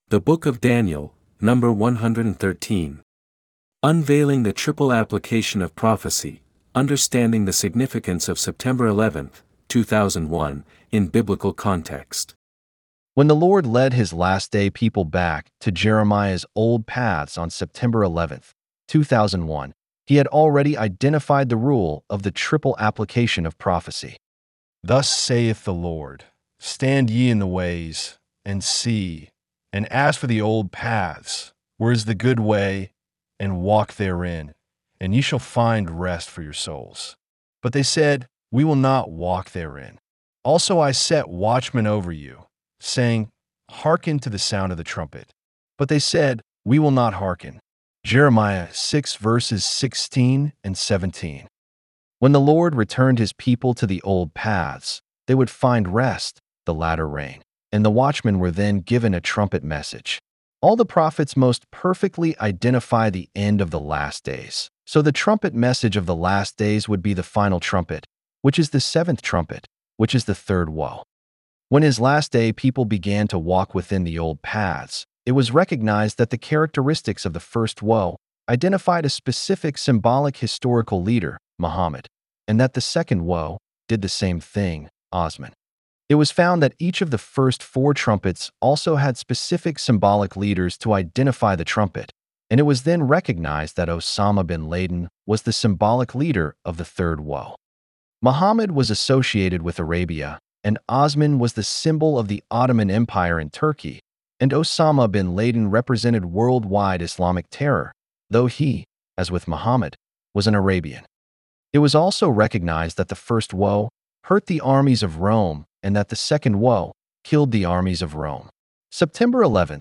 The Book of Daniel, number 113. Unveiling the triple application of prophecy, understanding the significance of September 11, 2001, in biblical context. When the Lord led his last-day people back to Jeremiah's old paths on September 11, 2001, he had already identified the rule of the triple application of prophecy. Thus saith the Lord, stand ye in the ways, and see, and ask for the old paths, where is the good way, and walk therein, and ye shall find rest for your souls. But they said, we will not walk therein. Also I set watchmen over you, saying, hearken to the sound of the trumpet. But they said, we will not hearken. Jeremiah 6 verses 16 and 17. When the Lord returned his people to the old paths, they would find rest, the latter rain, and the watchmen were then given a trumpet message. All the prophets most perfectly identify the end of the last days. So the trumpet message of the last days would be the final trumpet, which is the seventh trumpet, which is the third woe. When his last day people began to walk within the old paths, it was recognized that the characteristics of the first woe identified a specific symbolic historical leader, Muhammad, and that the second woe did the same thing, Osman. It was found that each of the first four trumpets also had specific symbolic leaders to identify the trumpet, and it was then recognized that Osama bin Laden was the symbolic leader of the third woe. Muhammad was associated with Arabia, and Osman was the symbol of the Ottoman Empire in Turkey, and Osama bin Laden represented worldwide Islamic terror, though he, as with Muhammad, was an Arabian. It was also recognized that the first woe hurt the armies of Rome and that the second woe killed the armies of Rome. September 11,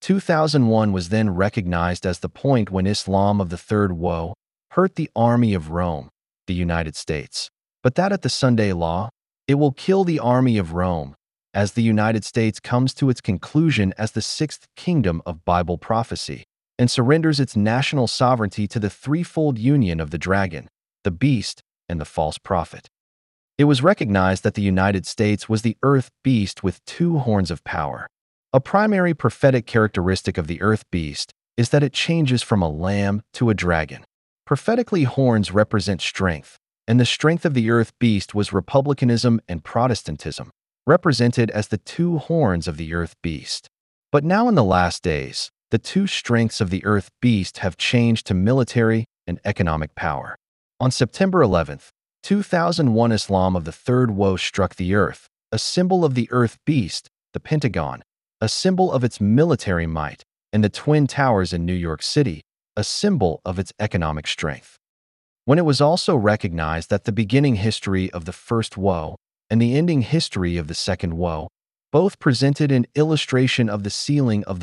2001 was then recognized as the point when Islam of the third woe hurt the army of Rome, the United States. But that at the Sunday law, it will kill the army of Rome, as the United States comes to its conclusion as the sixth kingdom of Bible prophecy and surrenders its national sovereignty to the threefold union of the dragon, the beast, and the false prophet. It was recognized that the United States was the earth beast with two horns of power. A primary prophetic characteristic of the earth beast is that it changes from a lamb to a dragon. Prophetically, horns represent strength, and the strength of the earth beast was republicanism and Protestantism, represented as the two horns of the earth beast. But now in the last days, the two strengths of the earth beast have changed to military and economic power. On September 11, 2001, Islam of the third woe struck the earth, a symbol of the earth beast, the Pentagon, a symbol of its military might, and the Twin Towers in New York City, a symbol of its economic strength. When it was also recognized that the beginning history of the first woe and the ending history of the second woe both presented an illustration of the sealing of the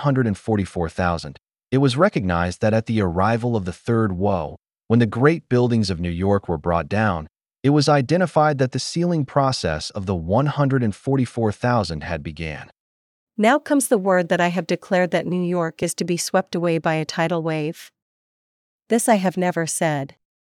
144,000, it was recognized that at the arrival of the third woe, when the great buildings of New York were brought down, it was identified that the sealing process of the 144,000 had began. Now comes the word that I have declared, that New York is to be swept away by a tidal wave. This I have never said.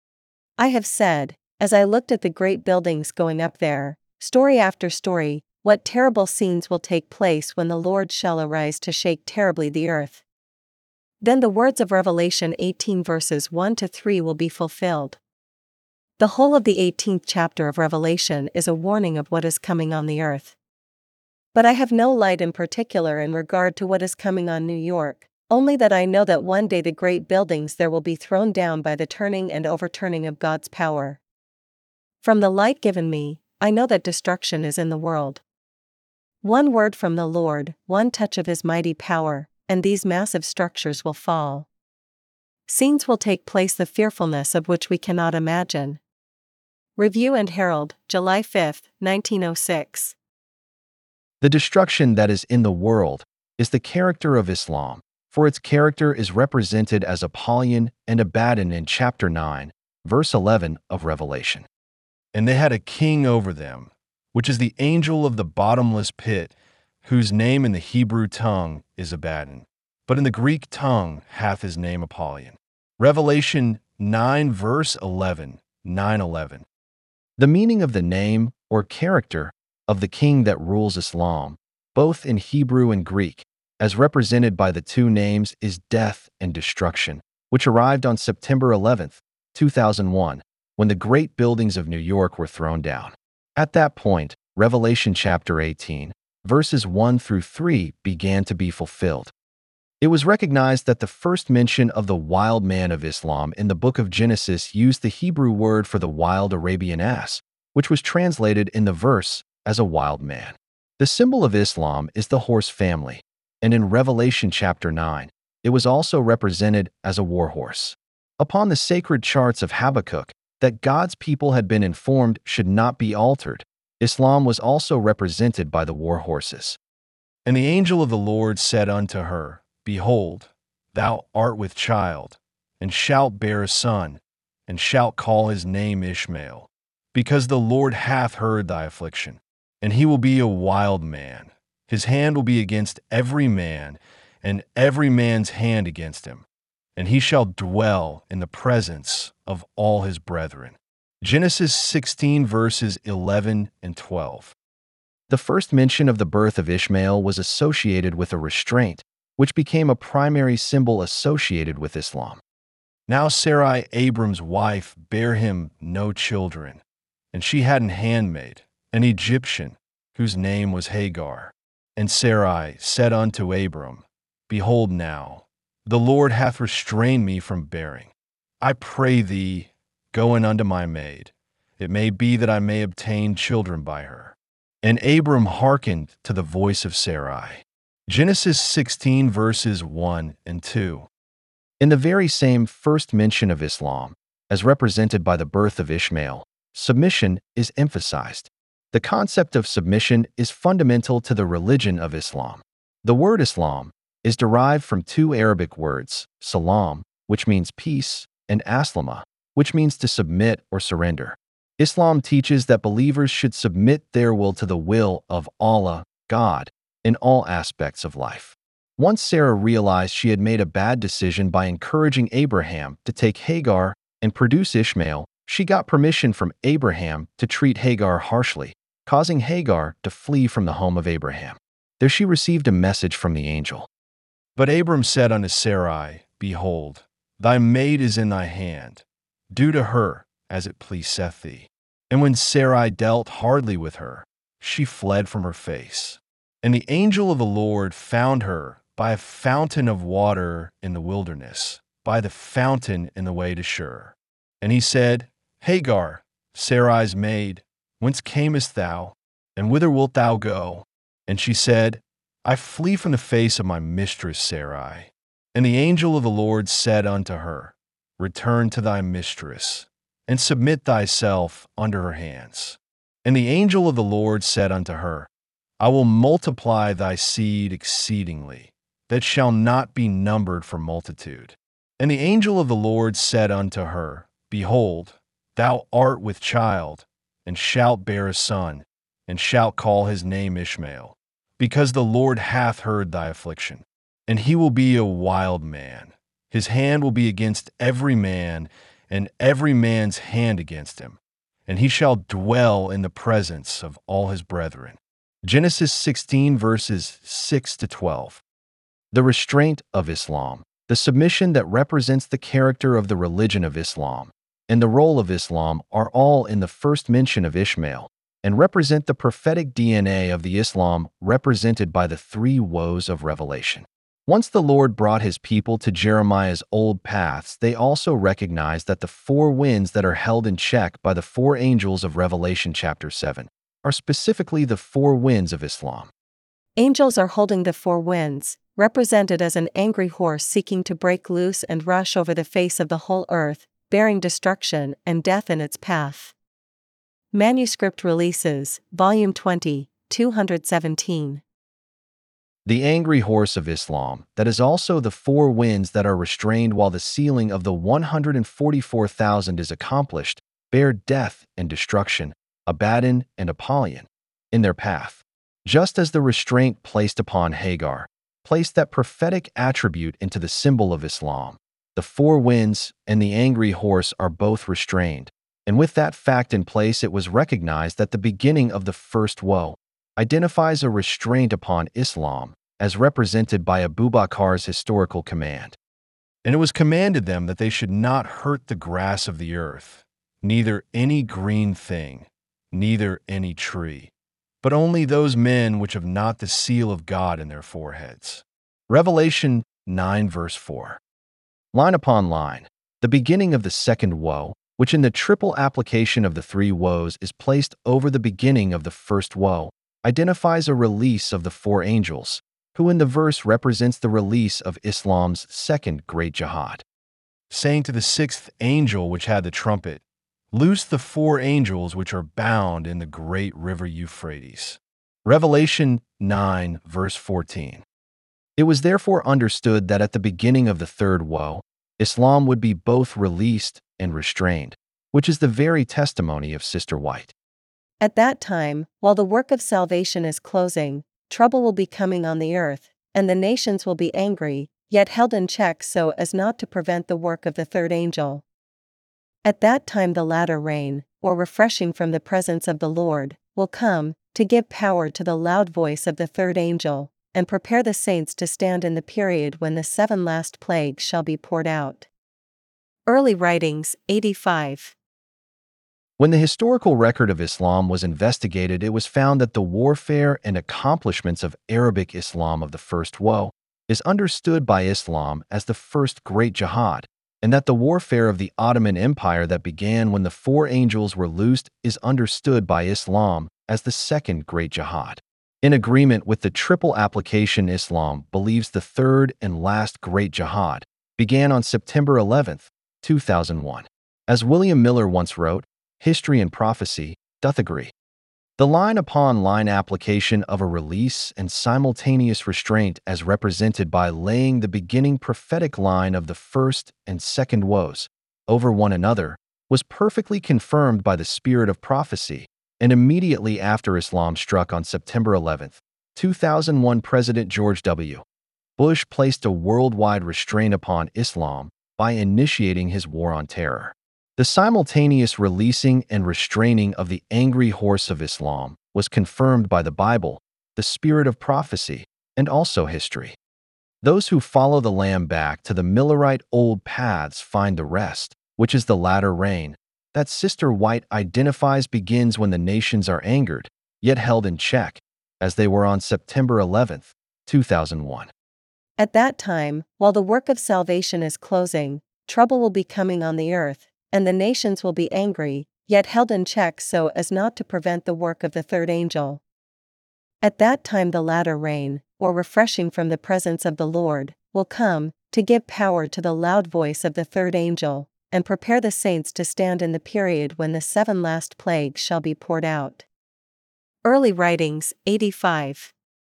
I have said, as I looked at the great buildings going up there, story after story, what terrible scenes will take place when the Lord shall arise to shake terribly the earth. Then the words of Revelation 18 verses 1 to 3 will be fulfilled. The whole of the 18th chapter of Revelation is a warning of what is coming on the earth. But I have no light in particular in regard to what is coming on New York, only that I know that one day the great buildings there will be thrown down by the turning and overturning of God's power. From the light given me, I know that destruction is in the world. One word from the Lord, one touch of his mighty power, and these massive structures will fall. Scenes will take place the fearfulness of which we cannot imagine. Review and Herald, July 5, 1906. The destruction that is in the world is the character of Islam, for its character is represented as Apollyon and Abaddon in chapter 9, verse 11 of Revelation. And they had a king over them, which is the angel of the bottomless pit, whose name in the Hebrew tongue is Abaddon, but in the Greek tongue hath his name Apollyon. Revelation 9 verse 11, 9:11. The meaning of the name or character of the king that rules Islam, both in Hebrew and Greek, as represented by the two names, is death and destruction, which arrived on September 11th, 2001, when the great buildings of New York were thrown down. At that point, Revelation chapter 18, verses 1 through 3 began to be fulfilled. It was recognized that the first mention of the wild man of Islam in the book of Genesis used the Hebrew word for the wild Arabian ass, which was translated in the verse as a wild man. The symbol of Islam is the horse family, and in Revelation chapter 9, it was also represented as a war horse. Upon the sacred charts of Habakkuk that God's people had been informed should not be altered, Islam was also represented by the war horses. And the angel of the Lord said unto her, Behold, thou art with child, and shalt bear a son, and shalt call his name Ishmael, because the Lord hath heard thy affliction. And he will be a wild man. His hand will be against every man, and every man's hand against him. And he shall dwell in the presence of all his brethren. Genesis 16 verses 11 and 12. The first mention of the birth of Ishmael was associated with a restraint, which became a primary symbol associated with Islam. Now Sarai, Abram's wife, bare him no children, and she had an handmaid, an Egyptian, whose name was Hagar. And Sarai said unto Abram, Behold now, the Lord hath restrained me from bearing. I pray thee, go in unto my maid. It may be that I may obtain children by her. And Abram hearkened to the voice of Sarai. Genesis 16 verses 1 and 2. In the very same first mention of Islam, as represented by the birth of Ishmael, submission is emphasized. The concept of submission is fundamental to the religion of Islam. The word Islam is derived from two Arabic words, salam, which means peace, and aslama, which means to submit or surrender. Islam teaches that believers should submit their will to the will of Allah, God, in all aspects of life. Once Sarah realized she had made a bad decision by encouraging Abraham to take Hagar and produce Ishmael, she got permission from Abraham to treat Hagar harshly, causing Hagar to flee from the home of Abraham. There she received a message from the angel. But Abram said unto Sarai, Behold, thy maid is in thy hand. Do to her as it pleaseth thee. And when Sarai dealt hardly with her, she fled from her face. And the angel of the Lord found her by a fountain of water in the wilderness, by the fountain in the way to Shur. And he said, Hagar, Sarai's maid, whence camest thou, and whither wilt thou go? And she said, I flee from the face of my mistress Sarai. And the angel of the Lord said unto her, Return to thy mistress, and submit thyself under her hands. And the angel of the Lord said unto her, I will multiply thy seed exceedingly, that shall not be numbered for multitude. And the angel of the Lord said unto her, Behold, thou art with child, and shalt bear a son, and shalt call his name Ishmael, because the Lord hath heard thy affliction. And he will be a wild man. His hand will be against every man, and every man's hand against him. And he shall dwell in the presence of all his brethren. Genesis 16 verses 6 to 12. The restraint of Islam, the submission that represents the character of the religion of Islam, and the role of Islam are all in the first mention of Ishmael, and represent the prophetic DNA of the Islam represented by the three woes of Revelation. Once the Lord brought his people to Jeremiah's old paths, they also recognized that the four winds that are held in check by the four angels of Revelation chapter 7 are specifically the four winds of Islam. Angels are holding the four winds, represented as an angry horse seeking to break loose and rush over the face of the whole earth, bearing destruction and death in its path. Manuscript Releases, Volume 20, 217. The angry horse of Islam, that is also the four winds that are restrained while the sealing of the 144,000 is accomplished, bear death and destruction, Abaddon and Apollyon, in their path. Just as the restraint placed upon Hagar placed that prophetic attribute into the symbol of Islam, the four winds and the angry horse are both restrained, and with that fact in place it was recognized that the beginning of the first woe identifies a restraint upon Islam as represented by Abu Bakr's historical command. And it was commanded them that they should not hurt the grass of the earth, neither any green thing, neither any tree, but only those men which have not the seal of God in their foreheads. Revelation 9 verse 4. Line upon line, the beginning of the second woe, which in the triple application of the three woes is placed over the beginning of the first woe, identifies a release of the four angels, who in the verse represents the release of Islam's second great jihad. Saying to the sixth angel which had the trumpet, "Loose the four angels which are bound in the great river Euphrates." Revelation 9 verse 14. It was therefore understood that at the beginning of the third woe, Islam would be both released and restrained, which is the very testimony of Sister White. At that time, while the work of salvation is closing, trouble will be coming on the earth, and the nations will be angry, yet held in check so as not to prevent the work of the third angel. At that time the latter rain, or refreshing from the presence of the Lord, will come, to give power to the loud voice of the third angel, and prepare the saints to stand in the period when the 7 last plagues shall be poured out. Early Writings, 85. When the historical record of Islam was investigated, it was found that the warfare and accomplishments of Arabic Islam of the first woe is understood by Islam as the first great jihad, and that the warfare of the Ottoman Empire that began when the four angels were loosed is understood by Islam as the second great jihad. In agreement with the triple application, Islam believes the third and last great jihad began on September 11, 2001. As William Miller once wrote, "History and prophecy doth agree." The line upon line application of a release and simultaneous restraint as represented by laying the beginning prophetic line of the first and second woes over one another was perfectly confirmed by the spirit of prophecy, and immediately after Islam struck on September 11, 2001, President George W. Bush placed a worldwide restraint upon Islam by initiating his war on terror. The simultaneous releasing and restraining of the angry horse of Islam was confirmed by the Bible, the spirit of prophecy, and also history. Those who follow the Lamb back to the Millerite old paths find the rest, which is the latter rain, that Sister White identifies begins when the nations are angered, yet held in check, as they were on September 11, 2001. At that time, while the work of salvation is closing, trouble will be coming on the earth, and the nations will be angry, yet held in check so as not to prevent the work of the third angel. At that time the latter rain, or refreshing from the presence of the Lord, will come, to give power to the loud voice of the third angel, and prepare the saints to stand in the period when the 7 last plagues shall be poured out. Early Writings, 85.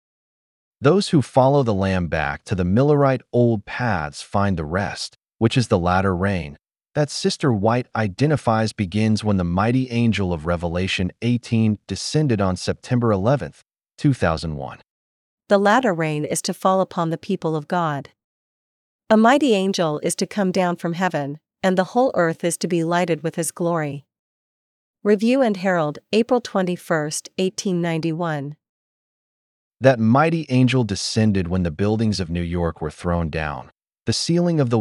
Those who follow the Lamb back to the Millerite old paths find the rest, which is the latter rain, that Sister White identifies begins when the mighty angel of Revelation 18 descended on September 11, 2001. The latter rain is to fall upon the people of God. A mighty angel is to come down from heaven, and the whole earth is to be lighted with his glory. Review and Herald, April 21, 1891. That mighty angel descended when the buildings of New York were thrown down. The sealing of the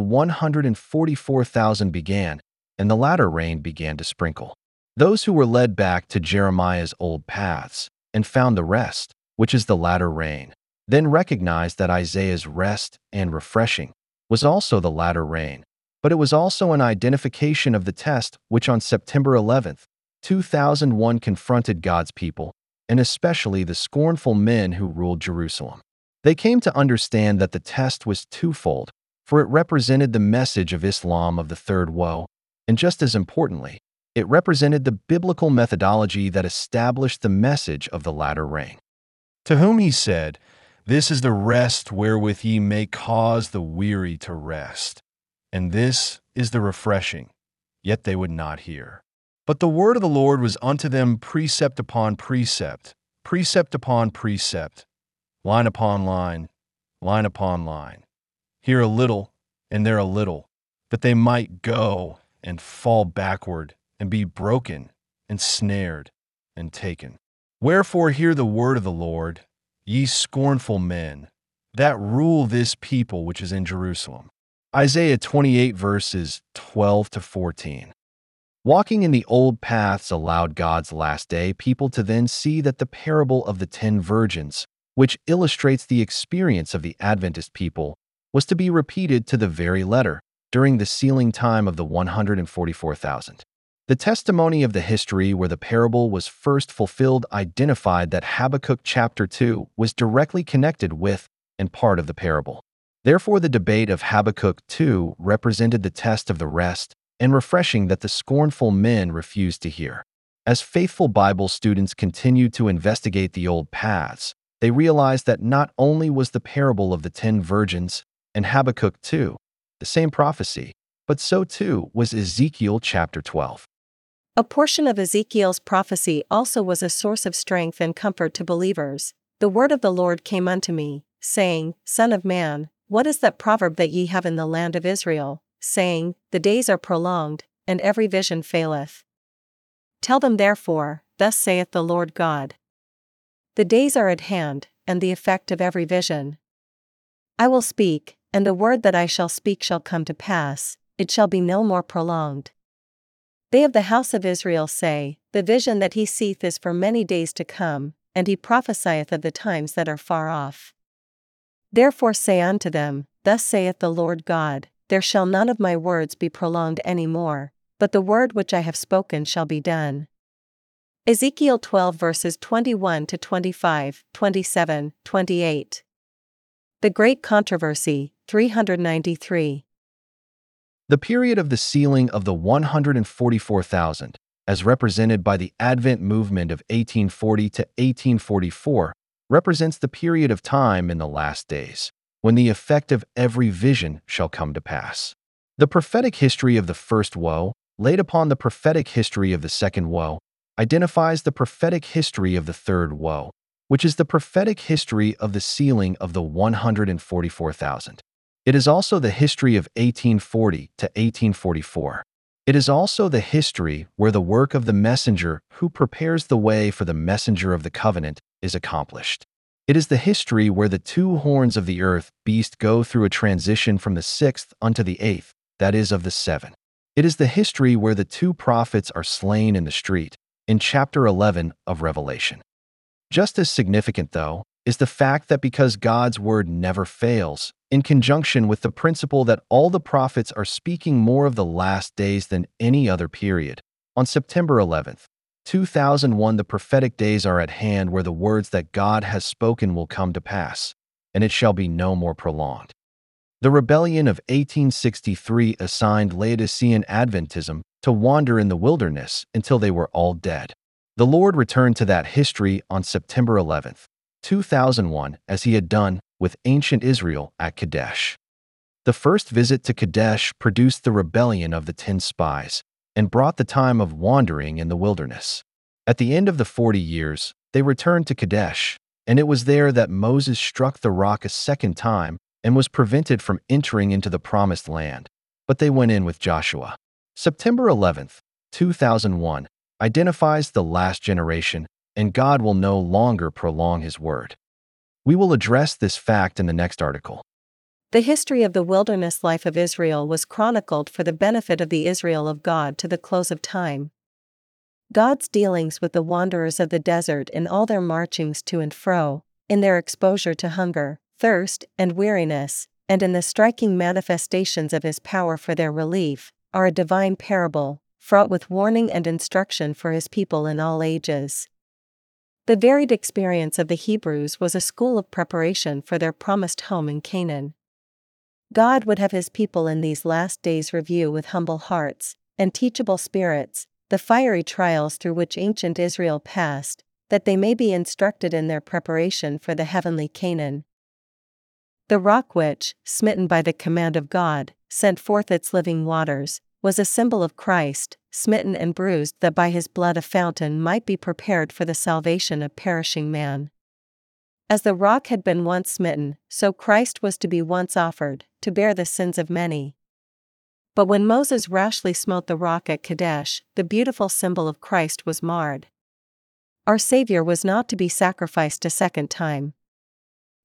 144,000 began, and the latter rain began to sprinkle. Those who were led back to Jeremiah's old paths, and found the rest, which is the latter rain, then recognized that Isaiah's rest and refreshing was also the latter rain, but it was also an identification of the test which on September 11, 2001 confronted God's people, and especially the scornful men who ruled Jerusalem. They came to understand that the test was twofold, for it represented the message of Islam of the third woe, and just as importantly, it represented the biblical methodology that established the message of the latter rain. To whom he said, "This is the rest wherewith ye may cause the weary to rest, and this is the refreshing." Yet they would not hear. But the word of the Lord was unto them precept upon precept, precept upon precept, line upon line, line upon line. Here a little, and there a little, that they might go and fall backward, and be broken, and snared, and taken. Wherefore hear the word of the Lord, ye scornful men, that rule this people which is in Jerusalem. Isaiah 28 verses 12 to 14. Walking in the old paths allowed God's last day people to then see that the parable of the 10 virgins, which illustrates the experience of the Adventist people, was to be repeated to the very letter during the sealing time of the 144,000. The testimony of the history where the parable was first fulfilled identified that Habakkuk chapter 2 was directly connected with and part of the parable. Therefore, the debate of Habakkuk 2 represented the test of the rest and refreshing that the scornful men refused to hear. As faithful Bible students continued to investigate the old paths, they realized that not only was the parable of the 10 virgins and Habakkuk 2 the same prophecy, but so too was Ezekiel chapter 12. A portion of Ezekiel's prophecy also was a source of strength and comfort to believers. The word of the Lord came unto me, saying, Son of man, what is that proverb that ye have in the land of Israel, saying, The days are prolonged, and every vision faileth? Tell them therefore, Thus saith the Lord God. The days are at hand, and the effect of every vision. I will speak, and the word that I shall speak shall come to pass, it shall be no more prolonged. They of the house of Israel say, The vision that he seeth is for many days to come, and he prophesieth of the times that are far off. Therefore say unto them, Thus saith the Lord God, There shall none of my words be prolonged any more, but the word which I have spoken shall be done. Ezekiel 12 verses 21 to 25, 27, 28. The Great Controversy, 393. The period of the sealing of the 144,000, as represented by the Advent movement of 1840 to 1844, represents the period of time in the last days, when the effect of every vision shall come to pass. The prophetic history of the first woe, laid upon the prophetic history of the second woe, identifies the prophetic history of the third woe, which is the prophetic history of the sealing of the 144,000. It is also the history of 1840 to 1844. It is also the history where the work of the messenger who prepares the way for the messenger of the covenant is accomplished. It is the history where the 2 horns of the earth beast go through a transition from the 6th unto the 8th, that is, of the 7. It is the history where the 2 prophets are slain in the street, in chapter 11 of Revelation. Just as significant, though, is the fact that because God's word never fails, in conjunction with the principle that all the prophets are speaking more of the last days than any other period, on September 11th, 2001, the prophetic days are at hand where the words that God has spoken will come to pass, and it shall be no more prolonged. The rebellion of 1863 assigned Laodicean Adventism to wander in the wilderness until they were all dead. The Lord returned to that history on September 11th, 2001, as he had done with ancient Israel at Kadesh. The first visit to Kadesh produced the rebellion of the 10 spies and brought the time of wandering in the wilderness. At the end of the 40 years, they returned to Kadesh, and it was there that Moses struck the rock a second time and was prevented from entering into the promised land, but they went in with Joshua. September 11th, 2001, identifies the last generation, and God will no longer prolong his word. We will address this fact in the next article. The history of the wilderness life of Israel was chronicled for the benefit of the Israel of God to the close of time. God's dealings with the wanderers of the desert in all their marchings to and fro, in their exposure to hunger, thirst, and weariness, and in the striking manifestations of his power for their relief, are a divine parable, fraught with warning and instruction for his people in all ages. The varied experience of the Hebrews was a school of preparation for their promised home in Canaan. God would have his people in these last days review with humble hearts and teachable spirits the fiery trials through which ancient Israel passed, that they may be instructed in their preparation for the heavenly Canaan. The rock which, smitten by the command of God, sent forth its living waters, was a symbol of Christ, smitten and bruised that by his blood a fountain might be prepared for the salvation of perishing man. As the rock had been once smitten, so Christ was to be once offered, to bear the sins of many. But when Moses rashly smote the rock at Kadesh, the beautiful symbol of Christ was marred. Our Savior was not to be sacrificed a second time.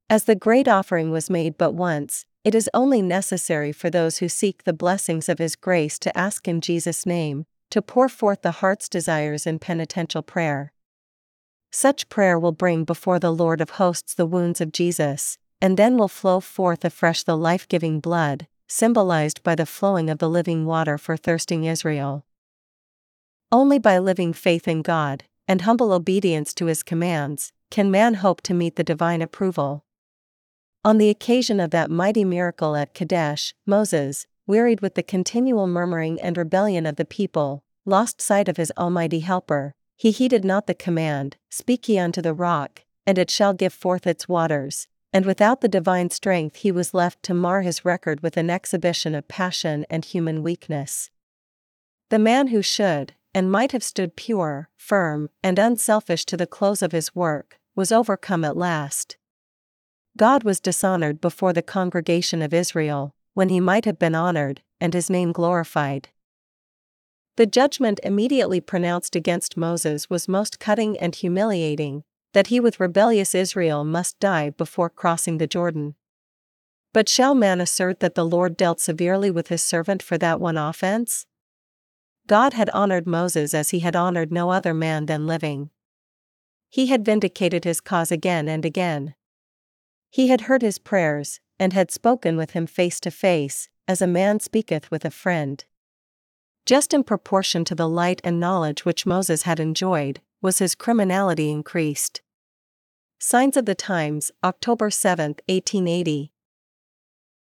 As the great offering was made but once, it is only necessary for those who seek the blessings of His grace to ask in Jesus' name, to pour forth the heart's desires in penitential prayer. Such prayer will bring before the Lord of hosts the wounds of Jesus, and then will flow forth afresh the life-giving blood, symbolized by the flowing of the living water for thirsting Israel. Only by living faith in God, and humble obedience to His commands, can man hope to meet the divine approval. On the occasion of that mighty miracle at Kadesh, Moses, wearied with the continual murmuring and rebellion of the people, lost sight of his almighty helper. He heeded not the command, "Speak ye unto the rock, and it shall give forth its waters," and without the divine strength he was left to mar his record with an exhibition of passion and human weakness. The man who should, and might have stood pure, firm, and unselfish to the close of his work, was overcome at last. God was dishonored before the congregation of Israel, when He might have been honored, and His name glorified. The judgment immediately pronounced against Moses was most cutting and humiliating, that he with rebellious Israel must die before crossing the Jordan. But shall man assert that the Lord dealt severely with His servant for that one offense? God had honored Moses as He had honored no other man then living. He had vindicated his cause again and again. He had heard his prayers, and had spoken with him face to face, as a man speaketh with a friend. Just in proportion to the light and knowledge which Moses had enjoyed, was his criminality increased. Signs of the Times, October 7, 1880.